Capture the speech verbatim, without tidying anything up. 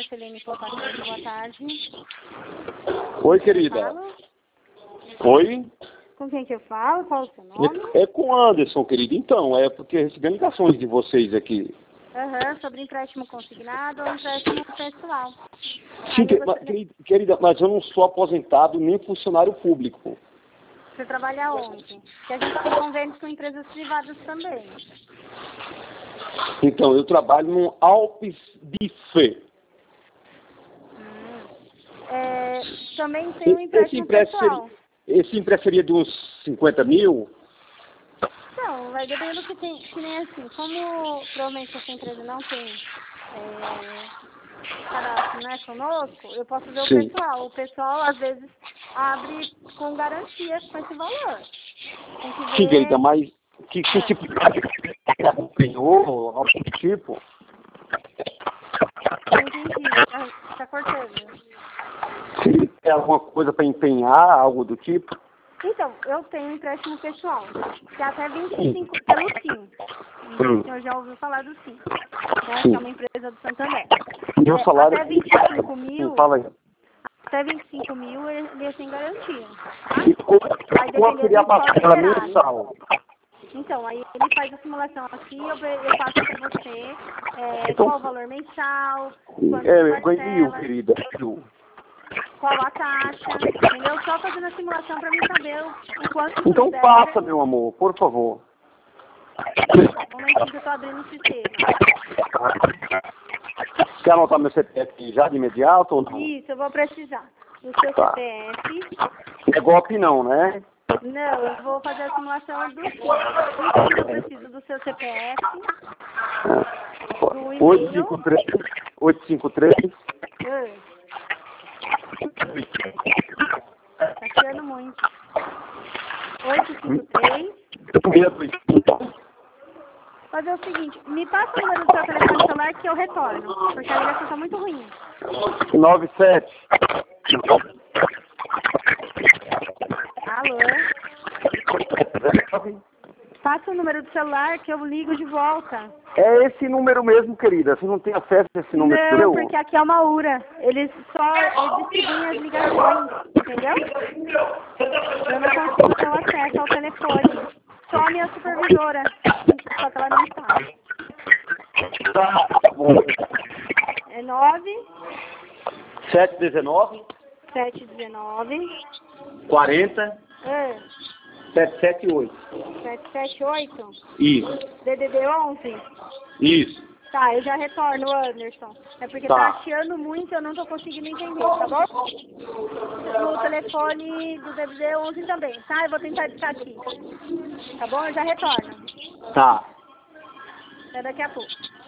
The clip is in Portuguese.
Juscelene Popatinho, boa tarde. Oi, querida. Falo? Oi? Com quem que eu falo? Qual o seu nome? É com o Anderson, querido. Então, é porque recebi ligações de vocês aqui. Aham, uhum, sobre empréstimo consignado ou empréstimo pessoal. Sim, Aí que- você, mas, querida, querida, mas eu não sou aposentado nem funcionário público. você trabalha onde? Que a gente tem convênios com empresas privadas também. Então, eu trabalho no Alpes Buffet. Hum. É, também tem um empréstimo Esse empréstimo pessoal. seria, esse empréstimo seria de uns cinquenta mil? Não, vai depender do que tem, que nem assim, como provavelmente essa empresa não tem é, cadastro, né, conosco, eu posso ver o Sim. pessoal. O pessoal, às vezes, abre com garantia com esse valor. Tem que ver... Sim, querida, mas que, que tipo de acompanhou, algum tipo? Não entendi, tá, tá cortando. Se tem alguma coisa para empenhar, algo do tipo? Então, eu tenho um empréstimo pessoal, que é até vinte e cinco, pelo Sim. Não sei se o senhor já ouviu falar do Sim, né, que é uma empresa do Santander. Meu É, salário... até vinte e cinco mil, Fala aí. até vinte e cinco mil ele é sem garantia, tá? E qual, Vai qual depender seria do a parcela estoque gerado. mensal? Então, aí ele faz a simulação aqui, eu, ve- eu passo para você é, Então, qual o valor mensal, quantas é, eu ganhei, parcelas, querida. Eu- qual a taxa, entendeu? Só fazendo a simulação para mim saber o, o quanto Então der. passa, meu amor, por favor. Um momentinho que eu estou abrindo o sistema. Quer anotar meu C P F já de imediato ou não? Isso, eu vou precisar do seu Tá. C P F. É golpe não, né? Não, eu vou fazer a simulação do Sim. Então, eu preciso do seu C P F, do oito e-mail. cinco três, oito cinco três, Ah, tá tirando muito. oito cinco três. Fazer o seguinte, me passa o número do seu telefone celular que eu retorno, porque a ligação tá muito ruim. nove sete. Alô? Passa o número do celular que eu ligo de volta. É esse número mesmo, querida. Você não tem acesso a esse número Não, meu? porque aqui é uma URA. Eles só eles distribuem as ligações, entendeu? Eu não consigo ter o acesso ao telefone. Só a minha supervisora. Só que ela não está. Tá bom. É nove sete um nove, sete um nove quarenta, ah, sete sete oito. sete sete oito Isso, D D D onze. isso. Tá, eu já retorno, Anderson. É porque Tá. tá chiando muito, eu não tô conseguindo entender, tá bom? No telefone do D D D onze também, tá? Eu vou tentar discar aqui. Tá bom? Eu já retorno. Tá. Até daqui a pouco.